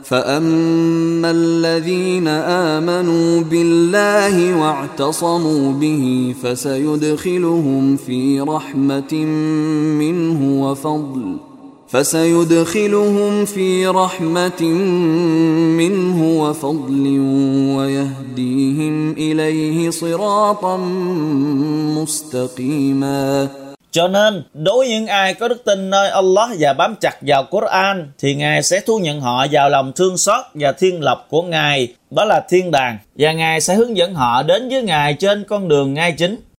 فأما الذين آمنوا بالله واعتصموا به فسيدخلهم في رحمة منه وفضل ويهديهم إليه صراطا مستقيما. Cho nên, đối với những ai có đức tin nơi Allah và bám chặt vào Quran, thì Ngài sẽ thu nhận họ vào lòng thương xót và thiên lộc của Ngài, đó là thiên đàng, và Ngài sẽ hướng dẫn họ đến với Ngài trên con đường ngay chính.